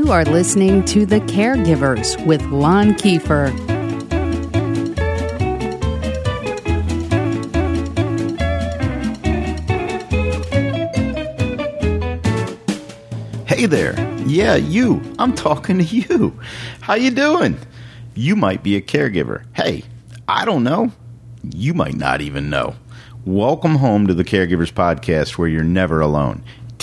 You are listening to The Caregivers with Lon Kiefer. Hey there. Yeah, you. I'm talking to you. How you doing? You might be a caregiver. Hey, I don't know. You might not even know. Welcome home to the Caregivers Podcast, where you're never alone.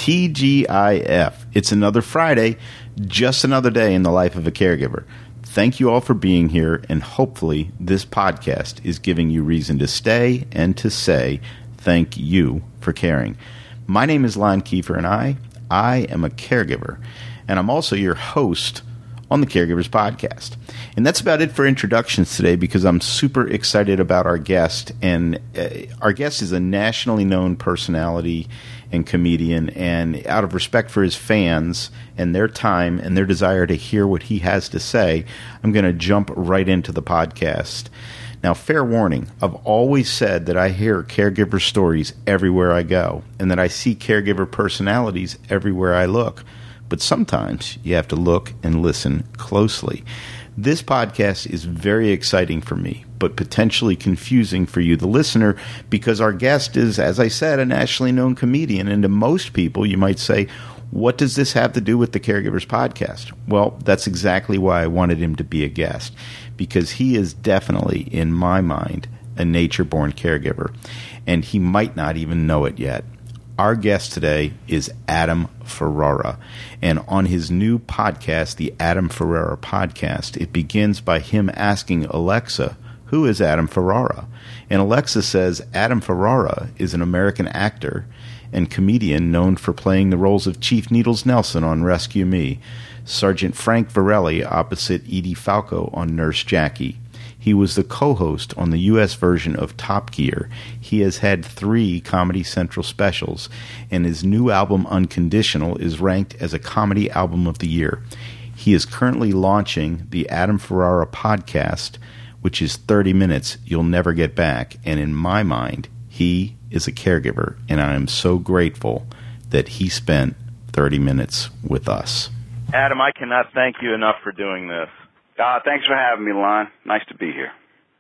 TGIF. It's another Friday, just another day in the life of a caregiver. Thank you all for being here, and hopefully this podcast is giving you reason to stay and to say thank you for caring. My name is Lon Kiefer, and I am a caregiver, and I'm also your host on the Caregivers Podcast. And that's about it for introductions today, because I'm super excited about our guest. And our guest is a nationally known personality and comedian, and out of respect for his fans and their time and their desire to hear what he has to say, I'm going to jump right into the podcast. Now, fair warning, I've always said that I hear caregiver stories everywhere I go, and that I see caregiver personalities everywhere I look. But sometimes you have to look and listen closely. This podcast is very exciting for me, but potentially confusing for you, the listener, because our guest is, as I said, a nationally known comedian. And to most people, you might say, what does this have to do with the Caregivers Podcast? Well, that's exactly why I wanted him to be a guest, because he is definitely, in my mind, a nature-born caregiver, and he might not even know it yet. Our guest today is Adam Ferrara, and on his new podcast, the Adam Ferrara Podcast, it begins by him asking Alexa, who is Adam Ferrara? And Alexa says Adam Ferrara is an American actor and comedian known for playing the roles of Chief Needles Nelson on Rescue Me, Sergeant Frank Varelli opposite Edie Falco on Nurse Jackie. He was the co-host on the U.S. version of Top Gear. He has had 3 Comedy Central specials, and his new album, Unconditional, is ranked as a Comedy Album of the Year. He is currently launching the Adam Ferrara Podcast, which is 30 minutes you'll never get back. And in my mind, he is a caregiver, and I am so grateful that he spent 30 minutes with us. Adam, I cannot thank you enough for doing this. Thanks for having me, Lon. Nice to be here.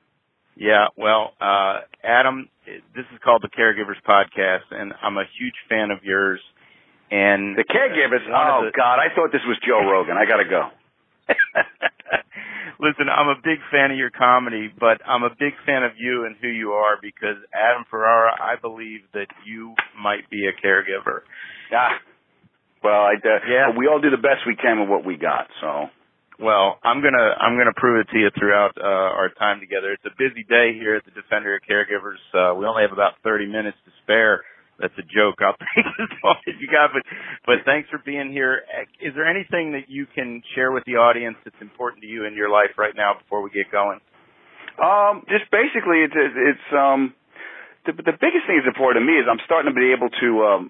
Yeah, well, Adam, this is called the Caregivers Podcast, and I'm a huge fan of yours. And the Caregivers? God, I thought this was Joe Rogan. I got to go. Listen, I'm a big fan of your comedy, but I'm a big fan of you and who you are, because Adam Ferrara, I believe that you might be a caregiver. Well, we all do the best we can with what we got, so... Well, I'm gonna prove it to you throughout our time together. It's a busy day here at the Defender of Caregivers. We only have about 30 minutes to spare. That's a joke. I'll take as long as you got, but thanks for being here. Is there anything that you can share with the audience that's important to you in your life right now before we get going? Just basically, it's the biggest thing that's important to me is I'm starting to be able to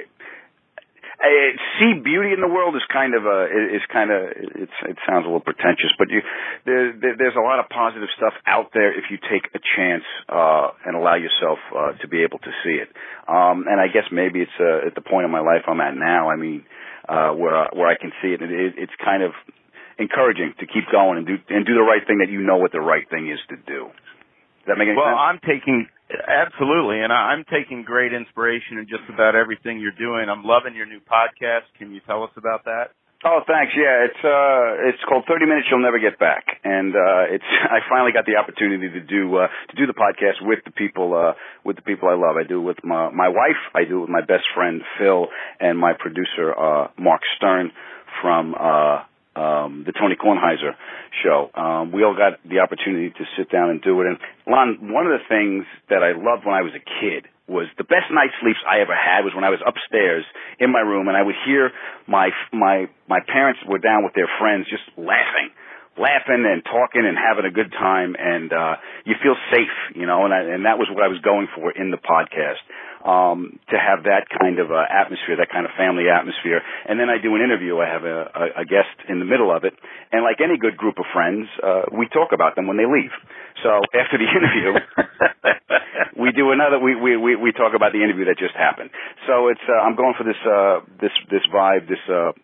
see beauty in the world. It sounds a little pretentious, but there's a lot of positive stuff out there if you take a chance and allow yourself to be able to see it. And I guess maybe it's at the point in my life I'm at now. I mean, where I can see it. It's kind of encouraging to keep going and do the right thing that you know what the right thing is to do. Does that make any sense? Absolutely, and I'm taking great inspiration in just about everything you're doing. I'm loving your new podcast. Can you tell us about that? Oh, thanks. Yeah, it's called 30 Minutes You'll Never Get Back, and I finally got the opportunity to do the podcast with the people I love. I do it with my wife. I do it with my best friend Phil and my producer Mark Stern from the Tony Kornheiser show. We all got the opportunity to sit down and do it. And Lon, one of the things that I loved when I was a kid was the best night's sleeps I ever had was when I was upstairs in my room and I would hear my parents were down with their friends just laughing and talking and having a good time, and you feel safe, you know, and that was what I was going for in the podcast. To have that kind of atmosphere, that kind of family atmosphere. And then I do an interview. I have a guest in the middle of it. And like any good group of friends, we talk about them when they leave. So after the interview, we do another, we talk about the interview that just happened. So it's, I'm going for this vibe, this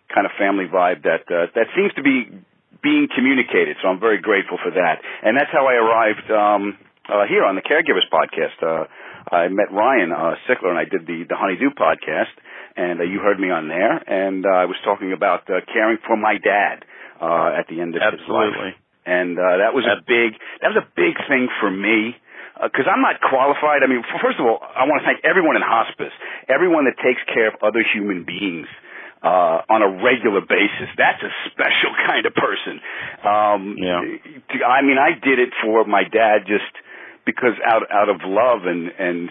kind of family vibe that seems to be being communicated. So I'm very grateful for that. And that's how I arrived here on the Caregivers podcast. I met Ryan Sickler, and I did the Honeydew podcast, and you heard me on there. And I was talking about caring for my dad at the end of his life. And that was a big thing for me. Because I'm not qualified. I mean, first of all, I want to thank everyone in hospice, everyone that takes care of other human beings on a regular basis. That's a special kind of person. I mean, I did it for my dad just because out of love, and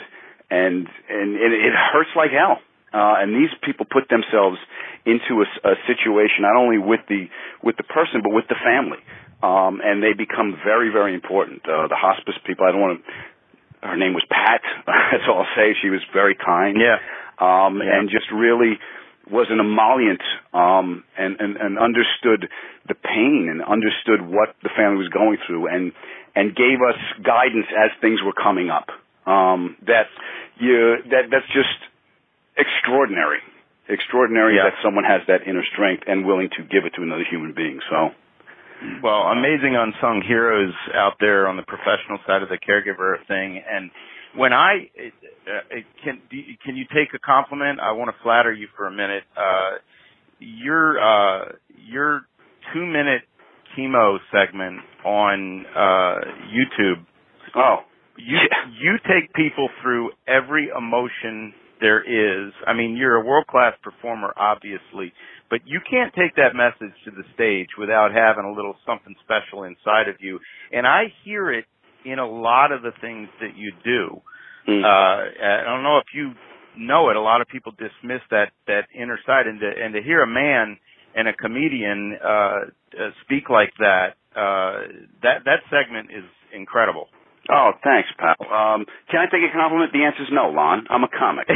it hurts like hell. And these people put themselves into a situation not only with the person but with the family. And they become very, very important. The hospice people, her name was Pat, that's all I'll say. She was very kind. And just really was an emollient, and understood the pain and understood what the family was going through and gave us guidance as things were coming up. That's just extraordinary. Extraordinary that someone has that inner strength and willing to give it to another human being. So. Well, amazing unsung heroes out there on the professional side of the caregiver thing. And when can you take a compliment? I want to flatter you for a minute. Your 2-minute chemo segment on YouTube. Oh, you take people through every emotion there is. I mean, you're a world-class performer, obviously, but you can't take that message to the stage without having a little something special inside of you. And I hear it in a lot of the things that you do. I don't know if you know it. A lot of people dismiss that inner side, and to hear a man and a comedian speak like that segment is incredible. Oh, thanks, pal. Can I take a compliment? The answer is no, Lon. I'm a comic.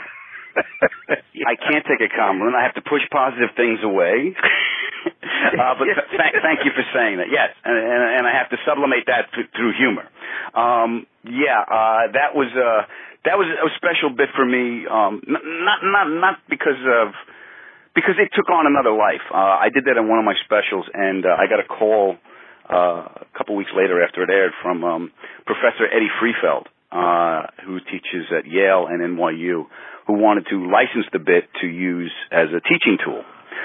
I can't take a compliment. I have to push positive things away. But thank you for saying that. Yes, and I have to sublimate that through humor. That was a special bit for me. Not because it took on another life. I did that in one of my specials, and I got a call a couple weeks later after it aired from Professor Eddie Freefeld, who teaches at Yale and NYU, who wanted to license the bit to use as a teaching tool,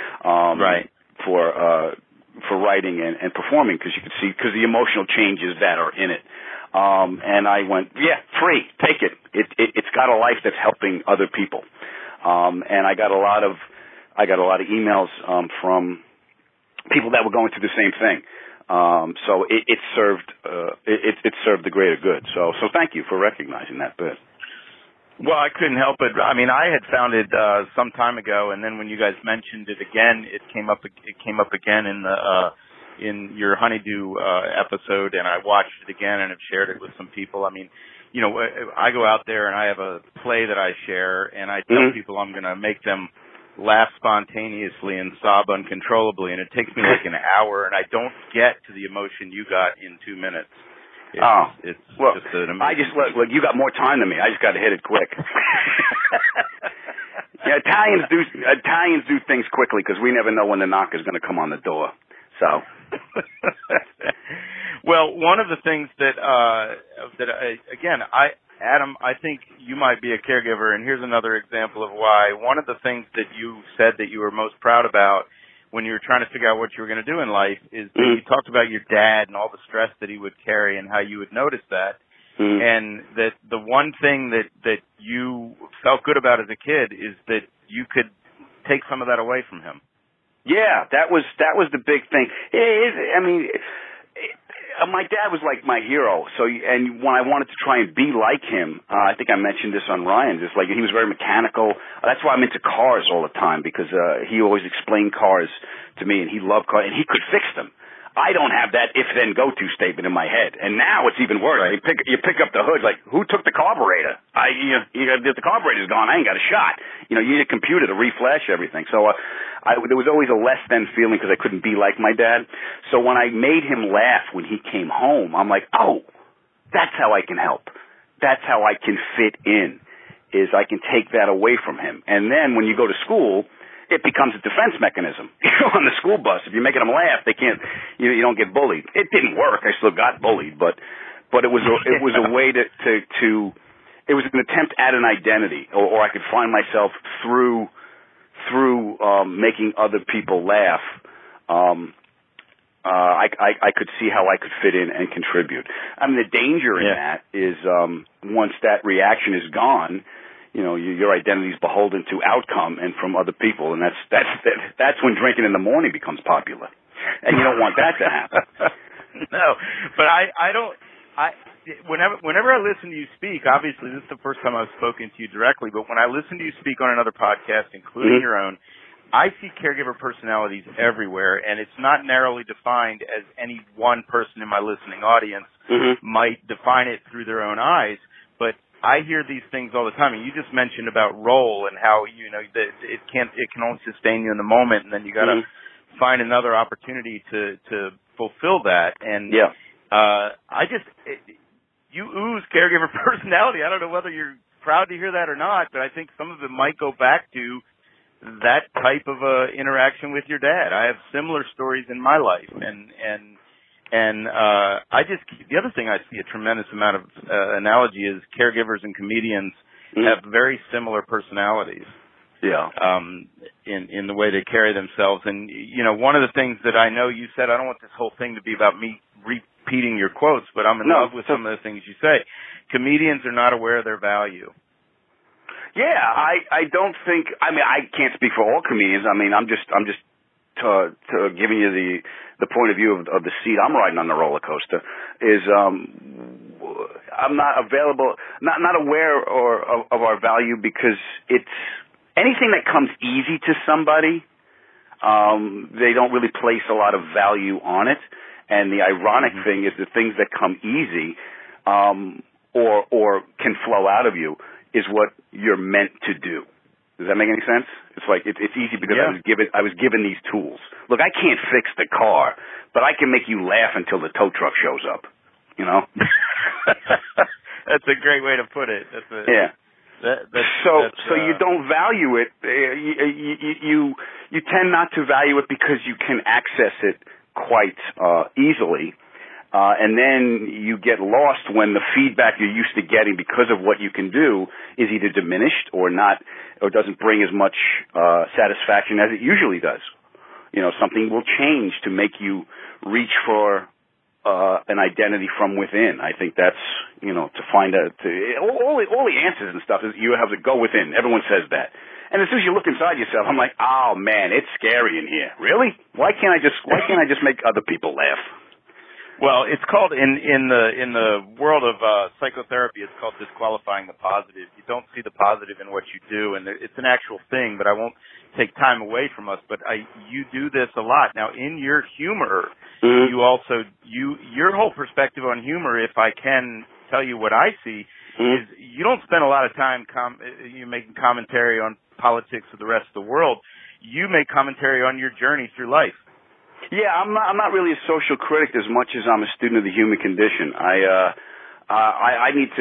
for writing and performing, because you could see the emotional changes that are in it. And I went, free, take it. It's got a life that's helping other people. And I got a lot of emails from people that were going through the same thing. So it served the greater good. So thank you for recognizing that bit. Well, I couldn't help it. I mean, I had found it some time ago, and then when you guys mentioned it again, it came up again in your Honeydew episode, and I watched it again and have shared it with some people. I mean, you know, I go out there and I have a play that I share, and I tell people I'm going to make them laugh spontaneously and sob uncontrollably, and it takes me like an hour, and I don't get to the emotion you got in 2 minutes. It's just an amazing. I just look. You got more time than me. I just got to hit it quick. Italians do things quickly because we never know when the knock is going to come on the door. So. Well, one of the things Adam, I think you might be a caregiver, and here's another example of why. One of the things that you said that you were most proud about when you were trying to figure out what you were going to do in life is that you talked about your dad and all the stress that he would carry and how you would notice that. And that the one thing that you felt good about as a kid is that you could take some of that away from him. Yeah, that was the big thing. My dad was like my hero. So, and when I wanted to try and be like him, I think I mentioned this on Ryan. Just like he was very mechanical. That's why I'm into cars all the time, because he always explained cars to me, and he loved cars, and he could fix them. I don't have that if-then-go-to statement in my head, and now it's even worse. Right. You pick up the hood, like, who took the carburetor? The carburetor's gone. I ain't got a shot. You need a computer to reflash everything. So there was always a less-than feeling because I couldn't be like my dad. So when I made him laugh when he came home, I'm like, oh, that's how I can help. That's how I can fit in, is I can take that away from him. And then when you go to school, it becomes a defense mechanism. On the school bus, if you're making them laugh, they can't. You don't get bullied. It didn't work. I still got bullied, but it was a way to it was an attempt at an identity, or I could find myself through making other people laugh. I could see how I could fit in and contribute. I mean, the danger in that is once that reaction is gone, your identity is beholden to outcome and from other people, and that's when drinking in the morning becomes popular, and you don't want that to happen. No, but I don't. Whenever I listen to you speak, obviously this is the first time I've spoken to you directly, but when I listen to you speak on another podcast, including your own, I see caregiver personalities everywhere, and it's not narrowly defined as any one person in my listening audience might define it through their own eyes, but I hear these things all the time. And you just mentioned about role and how that it can only sustain you in the moment, and then you got to find another opportunity to fulfill that. And you ooze caregiver personality. I don't know whether you're proud to hear that or not, but I think some of it might go back to that type of interaction with your dad. I have similar stories in my life, and the other thing I see a tremendous amount of analogy is caregivers and comedians have very similar personalities. Yeah. In the way they carry themselves. And, one of the things that I know you said, I don't want this whole thing to be about me repeating your quotes, but I'm in love with some of the things you say. Comedians are not aware of their value. Yeah, I don't think, I can't speak for all comedians. I'm just giving you the point of view of the seat I'm riding on the roller coaster is, I'm not aware of our value because it's anything that comes easy to somebody, they don't really place a lot of value on it. And the ironic thing is the things that come easy, or can flow out of you is what you're meant to do. Does that make any sense? It's like it's easy because I was given these tools. Look, I can't fix the car, but I can make you laugh until the tow truck shows up. That's a great way to put it. So you don't value it. You tend not to value it because you can access it quite easily. And then you get lost when the feedback you're used to getting because of what you can do is either diminished or not, or doesn't bring as much satisfaction as it usually does. Something will change to make you reach for an identity from within. I think that's, to find out, all the answers and stuff is you have to go within. Everyone says that. And as soon as you look inside yourself, I'm like, oh man, it's scary in here. Really? Why can't I just make other people laugh? Well, it's called in the world of psychotherapy, it's called disqualifying the positive. You don't see the positive in what you do, and it's an actual thing, but I won't take time away from us. But you do this a lot. Now, in your humor, you also your whole perspective on humor, if I can tell you what I see, is you don't spend a lot of time you making commentary on politics of the rest of the world. You make commentary on your journey through life. Yeah, I'm not really a social critic as much as I'm a student of the human condition. I need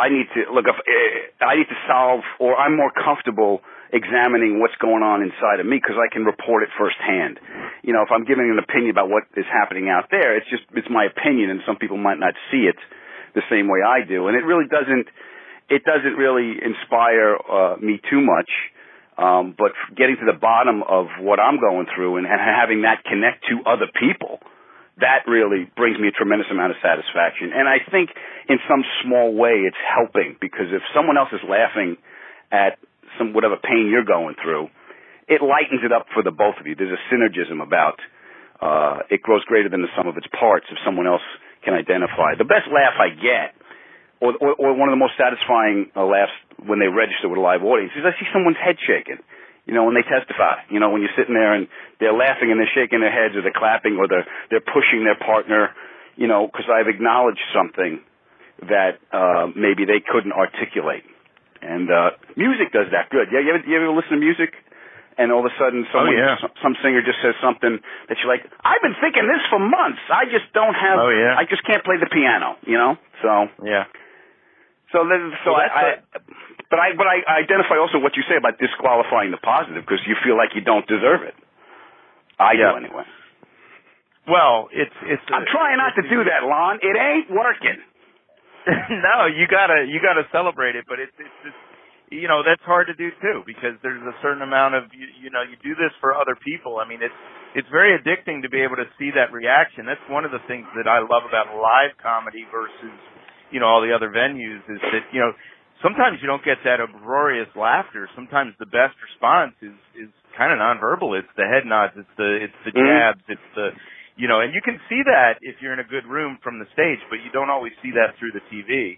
to solve, or I'm more comfortable examining what's going on inside of me because I can report it firsthand. If I'm giving an opinion about what is happening out there, it's my opinion, and some people might not see it the same way I do, and it doesn't really inspire me too much. But getting to the bottom of what I'm going through and having that connect to other people, that really brings me a tremendous amount of satisfaction. And I think in some small way it's helping, because if someone else is laughing at whatever pain you're going through, it lightens it up for the both of you. There's a synergism about it grows greater than the sum of its parts if someone else can identify. The best laugh I get, or one of the most satisfying laughs when they register with a live audience, is I see someone's head shaking, when they testify. When you're sitting there and they're laughing and they're shaking their heads, or they're clapping, or they're pushing their partner, because I've acknowledged something that maybe they couldn't articulate. And music does that good. Yeah, you ever listen to music? And all of a sudden some singer just says something that you're like, I've been thinking this for months. I just don't have, I just can't play the piano, So, yeah. So But I identify also what you say about disqualifying the positive because you feel like you don't deserve it. I do anyway. Well, I'm trying not to do that, Lon. It ain't working. No, you gotta celebrate it, but it's that's hard to do too because there's a certain amount of you do this for other people. I mean, it's very addicting to be able to see that reaction. That's one of the things that I love about live comedy versus all the other venues is that sometimes you don't get that uproarious laughter. Sometimes the best response is kind of nonverbal. It's the head nods. It's the jabs. It's the and you can see that if you're in a good room from the stage, but you don't always see that through the TV.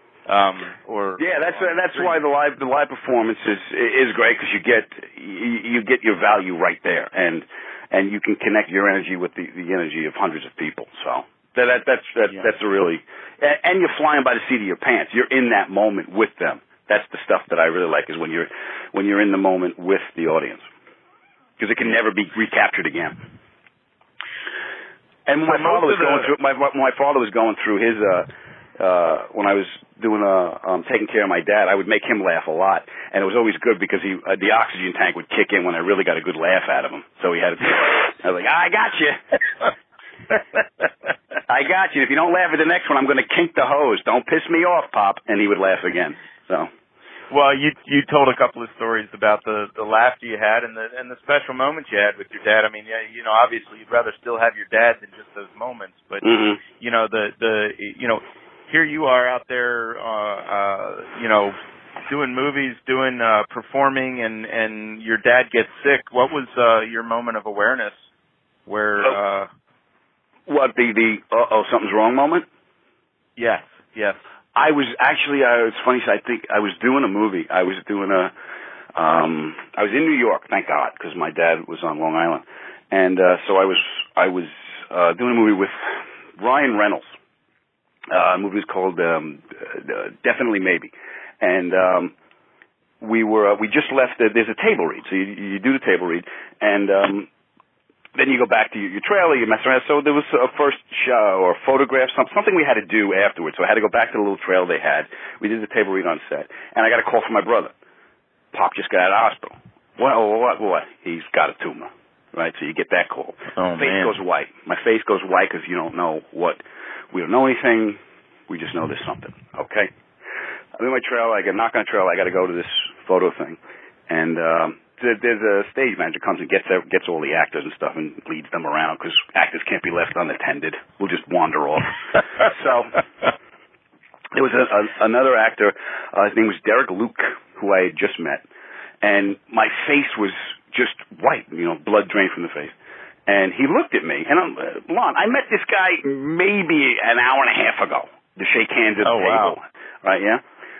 That's why the live performance is great because you get your value right there, and you can connect your energy with the energy of hundreds of people. So that's a really, and you're flying by the seat of your pants. You're in that moment with them. That's the stuff that I really like is when you're in the moment with the audience because it can never be recaptured again. And my father was going through his when I was doing taking care of my dad, I would make him laugh a lot, and it was always good because the oxygen tank would kick in when I really got a good laugh out of him. So he had I was like, I got you. I got you. If you don't laugh at the next one, I'm going to kink the hose. Don't piss me off, Pop. And he would laugh again. So. Well, you told a couple of stories about the laughter you had and the special moments you had with your dad. I mean, obviously you'd rather still have your dad than just those moments, but here you are out there, doing movies, doing performing, and your dad gets sick. What was your moment of awareness where? What the something's wrong moment? Yes. I was actually, it's funny, I think I was doing a movie. I was in New York, thank God, because my dad was on Long Island. And, so I was doing a movie with Ryan Reynolds. The movie was called, Definitely Maybe. And, we just left, there's a table read. So you do the table read and, then you go back to your trailer, you mess around. So there was a first show or photograph, something we had to do afterwards. So I had to go back to the little trailer they had. We did the table read on set. And I got a call from my brother. Pop just got out of the hospital. What? He's got a tumor. Right? So you get that call. Oh, face goes white. My face goes white because you don't know what. We don't know anything. We just know there's something. Okay? I'm in my trailer. I get a knock on the trailer. I got to go to this photo thing. And, there's a stage manager comes and gets all the actors and stuff and leads them around because actors can't be left unattended. We'll just wander off. So there was another actor. His name was Derek Luke, who I had just met, and my face was just white, blood drained from the face. And he looked at me, and Lon, I met this guy maybe an hour and a half ago to shake hands at the table. Wow. Right? Yeah.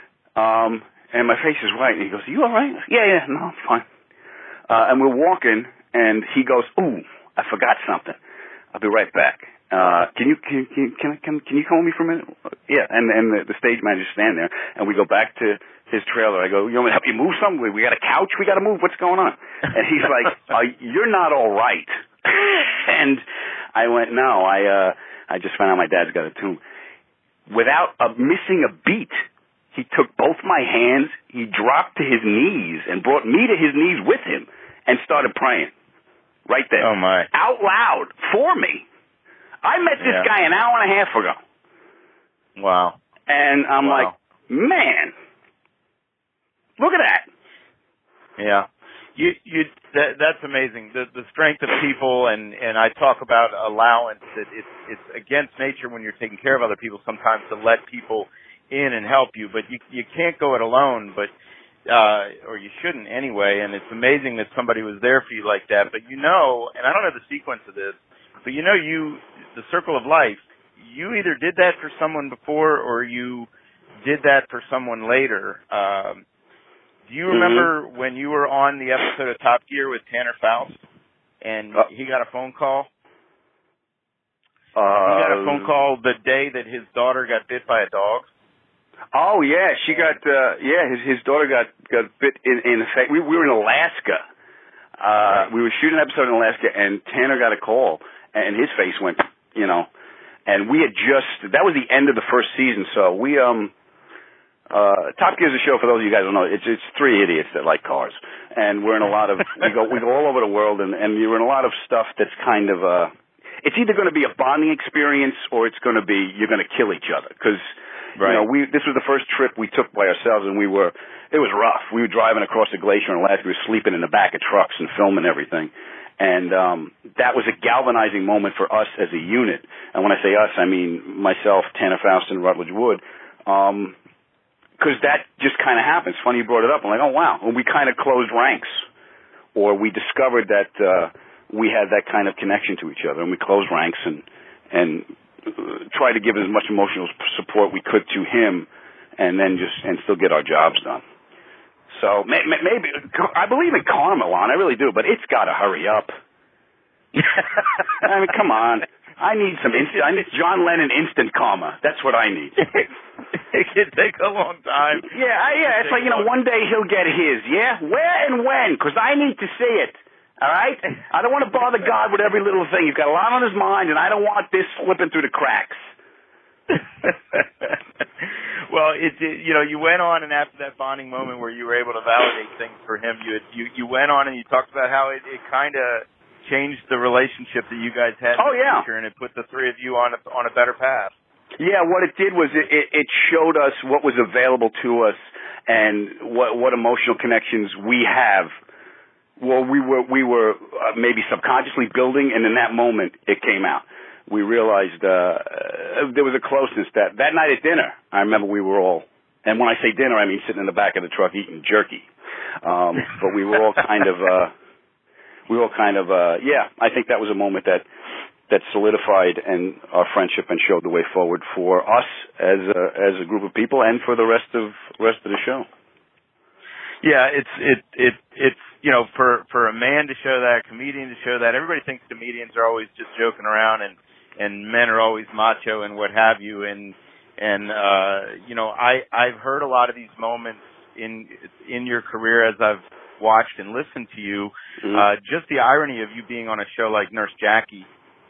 And my face is white, and he goes, "Are you all right?" Yeah, no, I'm fine. And we're walking, and he goes, "Ooh, I forgot something. I'll be right back. Can you come with me for a minute?" Yeah, and the stage manager's standing there, and we go back to his trailer. I go, "You want me to help you move something? We got a couch. We got to move. What's going on?" And he's like, "You're not all right." And I went, "No, I just found out my dad's got a tumor." Without missing a beat, he took both my hands, he dropped to his knees and brought me to his knees with him and started praying. Right there. Oh, my. Out loud for me. I met this guy an hour and a half ago. Wow. And I'm like, man, look at that. Yeah. That's amazing. The strength of people, and I talk about allowance, that it's against nature when you're taking care of other people sometimes to let people in and help you, but you can't go it alone, but or you shouldn't anyway, and it's amazing that somebody was there for you like that. But and I don't know the sequence of this, but the circle of life, you either did that for someone before or you did that for someone later. Do you remember when you were on the episode of Top Gear with Tanner Faust and he got a phone call? He got a phone call the day that his daughter got bit by a dog. Oh yeah, she got his daughter got bit in the face. We were in Alaska. We were shooting an episode in Alaska, and Tanner got a call, and his face went, and we had that was the end of the first season, so we Top Gear is a show, for those of you guys who don't know, it's three idiots that like cars. And we're in a lot of, we go all over the world, and you're in a lot of stuff that's kind of, it's either going to be a bonding experience or it's going to be, you're going to kill each other. Because, right. This was the first trip we took by ourselves, and it was rough. We were driving across the glacier in Alaska. We were sleeping in the back of trucks and filming everything. And that was a galvanizing moment for us as a unit. And when I say us, I mean myself, Tanner Faust, and Rutledge Wood. Because that just kind of happens. Funny you brought it up. I'm like, oh, wow. And we kind of closed ranks. Or we discovered that we had that kind of connection to each other. And we closed ranks and tried to give as much emotional support we could to him and then and still get our jobs done. So maybe, I believe in karma, Lon. I really do. But it's got to hurry up. I mean, come on. I need John Lennon instant karma. That's what I need. It could take a long time. Yeah. It's like, one day he'll get his. Yeah? Where and when? Because I need to see it. All right? I don't want to bother God with every little thing. He's got a lot on his mind, and I don't want this slipping through the cracks. Well, you went on, and after that bonding moment where you were able to validate things for him, you went on and you talked about how it kind of changed the relationship that you guys had in the future, and it put the three of you on a better path. Yeah, what it did was it showed us what was available to us and what emotional connections we have. Well, we were maybe subconsciously building, and in that moment it came out. We realized there was a closeness that night at dinner. I remember we were all, and when I say dinner, I mean sitting in the back of the truck eating jerky. But we were all kind of. I think that was a moment that solidified and our friendship and showed the way forward for us as a group of people and for the rest of the show. Yeah, it's for a man to show that, a comedian to show that. Everybody thinks comedians are always just joking around and men are always macho and what have you. And I've heard a lot of these moments in your career as I've watched and listened to you. Just the irony of you being on a show like Nurse Jackie.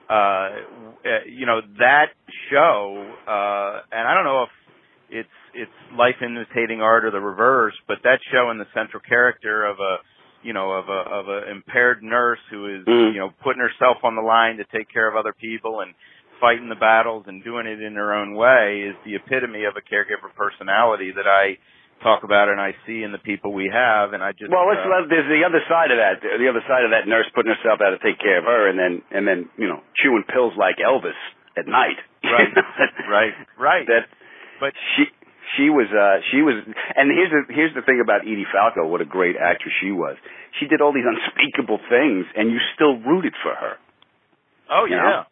That show, and I don't know if it's life imitating art or the reverse, but that show and the central character of a impaired nurse who is, putting herself on the line to take care of other people and fighting the battles and doing it in her own way is the epitome of a caregiver personality that I talk about and I see in the people we have, and I just there's the other side of that. The other side of that nurse putting herself out to take care of her, and then chewing pills like Elvis at night. Right. But she was, and here's the thing about Edie Falco. What a great actress she was. She did all these unspeakable things, and you still rooted for her. Oh yeah.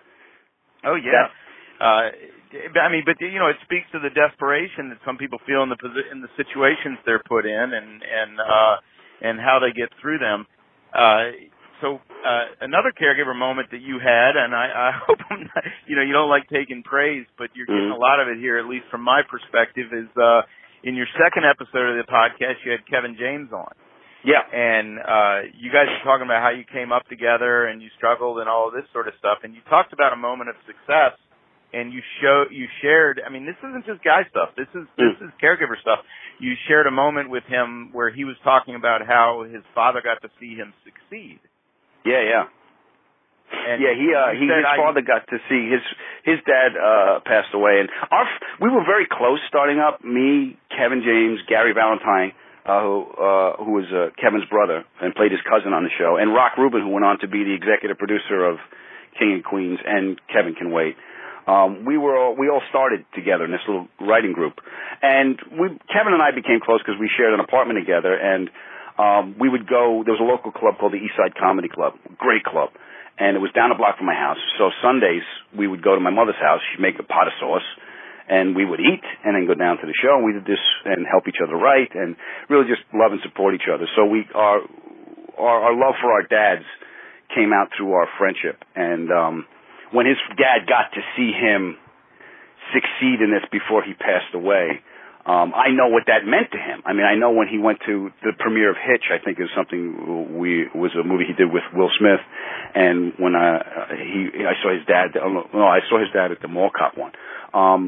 But it speaks to the desperation that some people feel in the situations they're put in, and how they get through them. So another caregiver moment that you had, and I hope I'm not, you don't like taking praise, but you're getting a lot of it here, at least from my perspective, is in your second episode of the podcast, you had Kevin James on. Yeah. And you guys were talking about how you came up together and you struggled and all of this sort of stuff, and you talked about a moment of success. And you shared, I mean, this isn't just guy stuff. This is caregiver stuff. You shared a moment with him where he was talking about how his father got to see him succeed. Yeah. And his father got to see his dad passed away, and we were very close starting up. Me, Kevin James, Gary Valentine, who was Kevin's brother and played his cousin on the show, and Rock Rubin, who went on to be the executive producer of King and Queens, and Kevin Can Wait. We all started together in this little writing group, and Kevin and I became close because we shared an apartment together, and we would go. There was a local club called the Eastside Comedy Club, great club, and it was down the block from my house. So Sundays we would go to my mother's house. She'd make a pot of sauce, and we would eat, and then go down to the show. And we did this and help each other write, and really just love and support each other. So our love for our dads came out through our friendship, and when his dad got to see him succeed in this before he passed away, I know what that meant to him. I mean, I know when he went to the premiere of Hitch, I think it was was a movie he did with Will Smith, and when I saw his dad, I saw his dad at the Mall Cop one.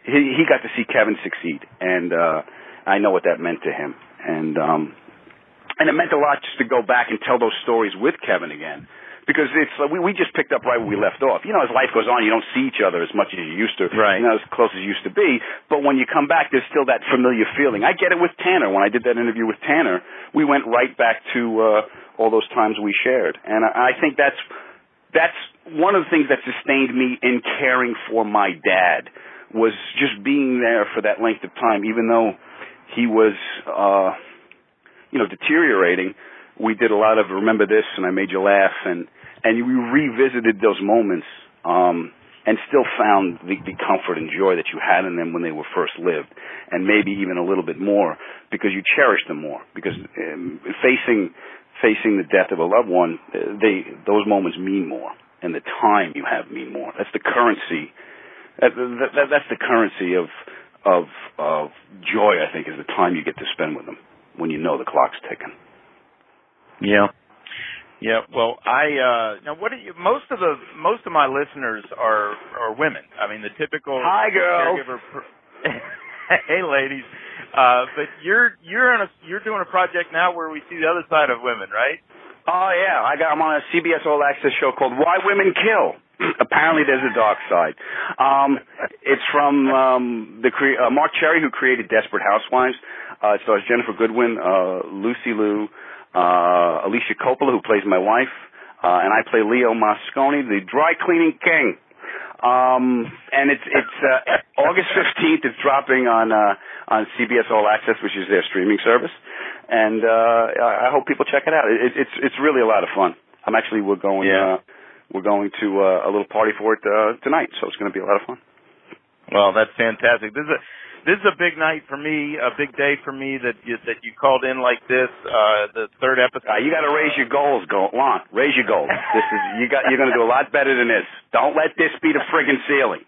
he got to see Kevin succeed, and I know what that meant to him, and it meant a lot just to go back and tell those stories with Kevin again. Because it's we just picked up right where we left off. You know, as life goes on, you don't see each other as much as you used to. Right. You know, as close as you used to be. But when you come back, there's still that familiar feeling. I get it with Tanner. When I did that interview with Tanner, we went right back to all those times we shared. And I think that's one of the things that sustained me in caring for my dad, was just being there for that length of time, even though he was, deteriorating. We did a lot of Remember This and I Made You Laugh, and we revisited those moments and still found the comfort and joy that you had in them when they were first lived, and maybe even a little bit more because you cherish them more. Because facing the death of a loved one, those moments mean more, and the time you have mean more. That's the currency. That's the currency of joy, I think, is the time you get to spend with them when you know the clock's ticking. Yeah. Well, now what do you? Most of my listeners are women. I mean, the typical hi girls. Caregiver. Hey ladies, but you're doing a project now where we see the other side of women, right? Oh yeah, I'm on a CBS All Access show called Why Women Kill. Apparently, there's a dark side. It's from Mark Cherry, who created Desperate Housewives. It stars Jennifer Goodwin, Lucy Liu, Alicia Coppola, who plays my wife, and I play Leo Moscone, the dry cleaning king. And it's August 15th. It's dropping on CBS All Access, which is their streaming service. And I hope people check it out. It's really a lot of fun. We're going to a little party for it tonight, so it's going to be a lot of fun. Well, that's fantastic. This is a big night for me, a big day for me that you called in like this. The third episode. You got to raise your goals, Lon. Raise your goals. You're going to do a lot better than this. Don't let this be the friggin' ceiling.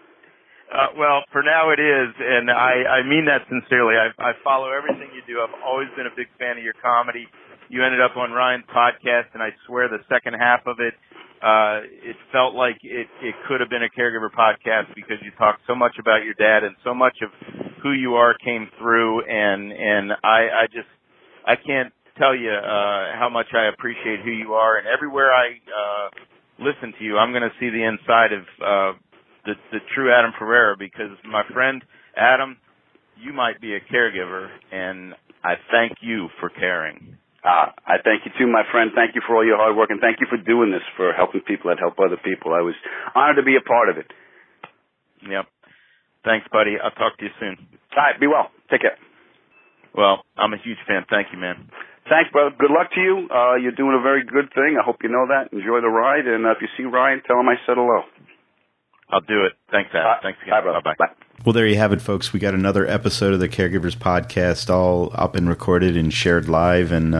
Well, for now it is, and I mean that sincerely. I follow everything you do. I've always been a big fan of your comedy. You ended up on Ryan's podcast, and I swear the second half of it, it felt like it could have been a caregiver podcast because you talked so much about your dad and so much of who you are came through, and I can't tell you how much I appreciate who you are, and everywhere I listen to you, I'm going to see the inside of the true Adam Ferrara, because my friend Adam, you might be a caregiver, and I thank you for caring. I thank you too, my friend. Thank you for all your hard work, and thank you for doing this, for helping people that help other people. I was honored to be a part of it. Yep. Thanks, buddy. I'll talk to you soon. All right. Be well. Take care. Well, I'm a huge fan. Thank you, man. Thanks, brother. Good luck to you. You're doing a very good thing. I hope you know that. Enjoy the ride, and if you see Ryan, tell him I said hello. I'll do it. Thanks, Adam. Thanks again. Bye, brother. Bye-bye. Well, there you have it, folks. We got another episode of the Caregivers Podcast all up and recorded and shared live, and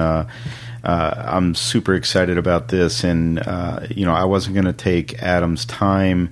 I'm super excited about this. And, I wasn't going to take Adam's time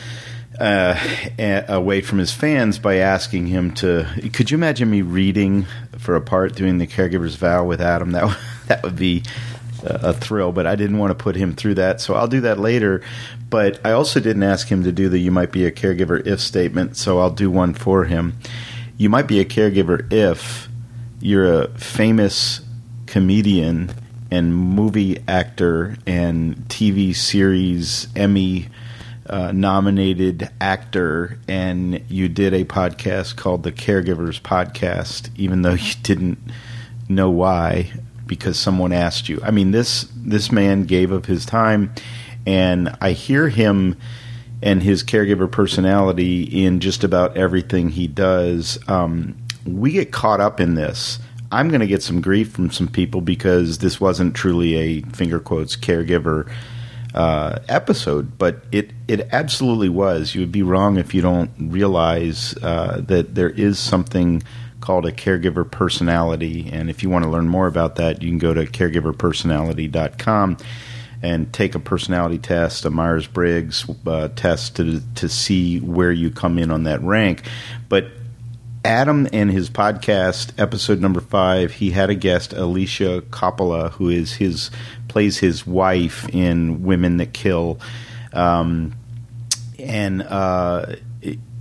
away from his fans by asking him to... Could you imagine me reading for a part doing the Caregiver's Vow with Adam? That would be a thrill, but I didn't want to put him through that, so I'll do that later. But I also didn't ask him to do the "you might be a caregiver if" statement, so I'll do one for him. You might be a caregiver if you're a famous comedian and movie actor and TV series Emmy nominated actor, and you did a podcast called the Caregivers Podcast, even though you didn't know why, because someone asked you. I mean, this man gave of his time, and I hear him and his caregiver personality in just about everything he does. We get caught up in this. I'm going to get some grief from some people because this wasn't truly a finger quotes caregiver episode, but it absolutely was. You would be wrong if you don't realize that there is something called a caregiver personality, and if you want to learn more about that, you can go to caregiverpersonality.com and take a personality test, a Myers-Briggs test to see where you come in on that rank. But Adam and his podcast, episode number 5, he had a guest, Alicia Coppola, who plays his wife in Women That Kill, and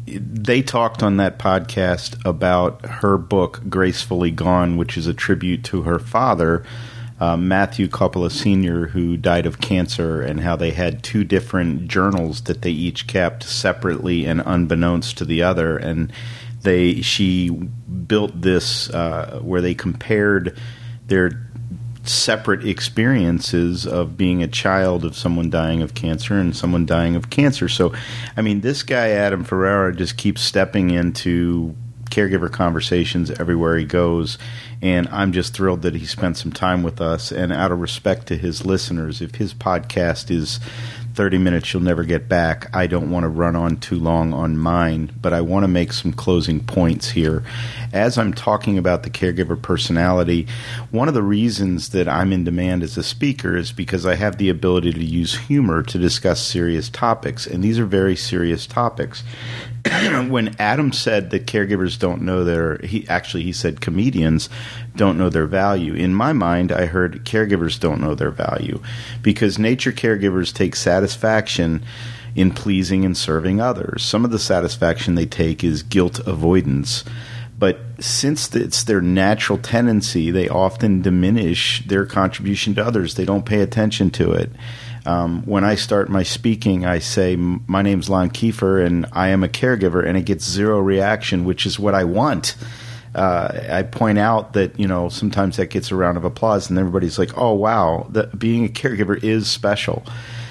they talked on that podcast about her book, Gracefully Gone, which is a tribute to her father, Matthew Coppola Sr., who died of cancer, and how they had two different journals that they each kept separately and unbeknownst to the other. And she built this where they compared their separate experiences of being a child of someone dying of cancer and someone dying of cancer. So, I mean, this guy, Adam Ferrara, just keeps stepping into caregiver conversations everywhere he goes, and I'm just thrilled that he spent some time with us. And out of respect to his listeners, if his podcast is 30 minutes you'll never get back, I don't want to run on too long on mine, but I want to make some closing points here. As I'm talking about the caregiver personality, one of the reasons that I'm in demand as a speaker is because I have the ability to use humor to discuss serious topics, and these are very serious topics. When Adam said that caregivers don't know he said comedians don't know their value. In my mind, I heard caregivers don't know their value, because nature caregivers take satisfaction in pleasing and serving others. Some of the satisfaction they take is guilt avoidance. But since it's their natural tendency, they often diminish their contribution to others. They don't pay attention to it. When I start my speaking, I say, my name's Lon Kiefer, and I am a caregiver, and it gets zero reaction, which is what I want. I point out that, sometimes that gets a round of applause, and everybody's like, oh, wow, being a caregiver is special.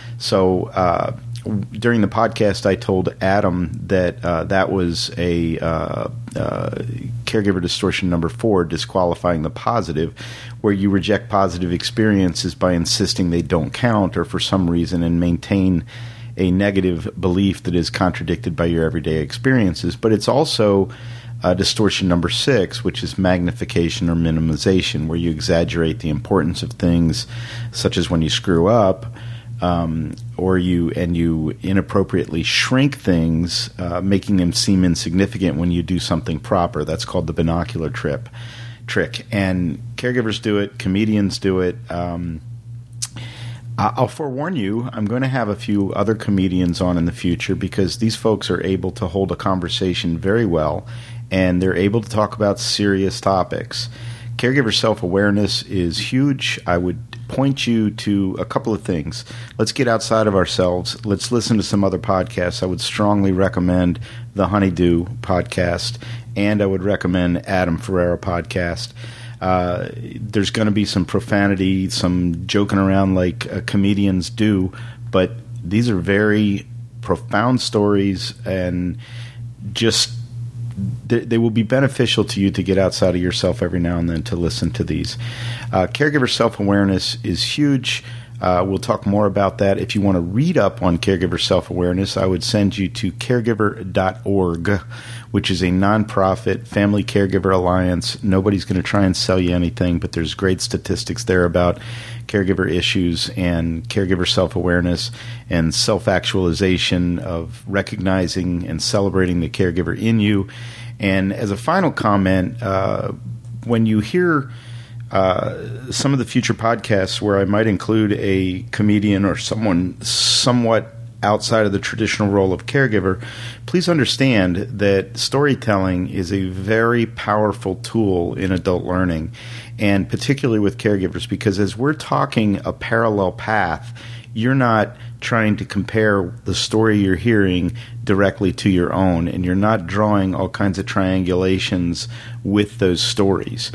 So during the podcast, I told Adam that that was a caregiver distortion number 4, disqualifying the positive, where you reject positive experiences by insisting they don't count or for some reason, and maintain a negative belief that is contradicted by your everyday experiences. But it's also distortion number 6, which is magnification or minimization, where you exaggerate the importance of things, such as when you screw up, or you inappropriately shrink things, making them seem insignificant when you do something proper. That's called the binocular trick. And caregivers do it, comedians do it. I'll forewarn you, I'm going to have a few other comedians on in the future, because these folks are able to hold a conversation very well, and they're able to talk about serious topics. Caregiver self-awareness is huge. I would point you to a couple of things. Let's get outside of ourselves. Let's listen to some other podcasts. I would strongly recommend the Honeydew podcast, and I would recommend Adam Ferrara podcast. There's going to be some profanity, some joking around like comedians do, but these are very profound stories, and just they will be beneficial to you to get outside of yourself every now and then to listen to these. Caregiver self-awareness is huge. We'll talk more about that. If you want to read up on caregiver self-awareness, I would send you to caregiver.org, which is a nonprofit family caregiver alliance. Nobody's going to try and sell you anything, but there's great statistics there about caregiver issues and caregiver self-awareness and self-actualization, of recognizing and celebrating the caregiver in you. And as a final comment, when you hear some of the future podcasts where I might include a comedian or someone somewhat outside of the traditional role of caregiver, please understand that storytelling is a very powerful tool in adult learning, and particularly with caregivers, because as we're talking a parallel path, you're not trying to compare the story you're hearing directly to your own, and you're not drawing all kinds of triangulations with those stories.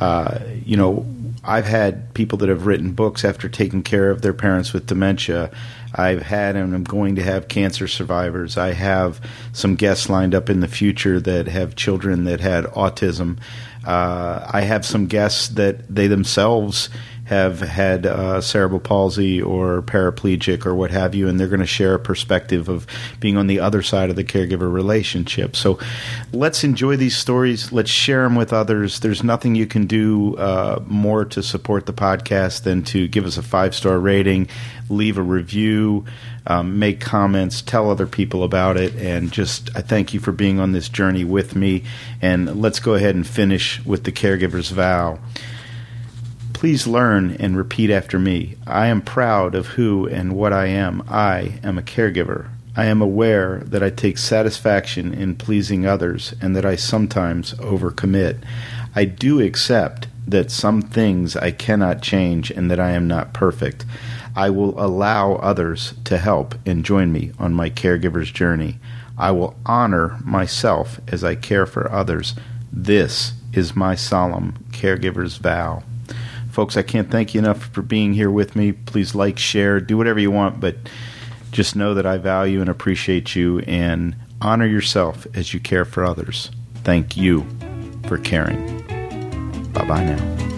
I've had people that have written books after taking care of their parents with dementia. I've had, and I'm going to have, cancer survivors. I have some guests lined up in the future that have children that had autism. I have some guests that they themselves have had cerebral palsy or paraplegic or what have you, and they're going to share a perspective of being on the other side of the caregiver relationship. So let's enjoy these stories. Let's share them with others. There's nothing you can do more to support the podcast than to give us a 5-star rating, leave a review, make comments, tell other people about it, and I thank you for being on this journey with me. And let's go ahead and finish with the caregiver's vow. Please learn and repeat after me. I am proud of who and what I am. I am a caregiver. I am aware that I take satisfaction in pleasing others and that I sometimes overcommit. I do accept that some things I cannot change and that I am not perfect. I will allow others to help and join me on my caregiver's journey. I will honor myself as I care for others. This is my solemn caregiver's vow. Folks, I can't thank you enough for being here with me. Please like, share, do whatever you want, but just know that I value and appreciate you, and honor yourself as you care for others. Thank you for caring. Bye-bye now.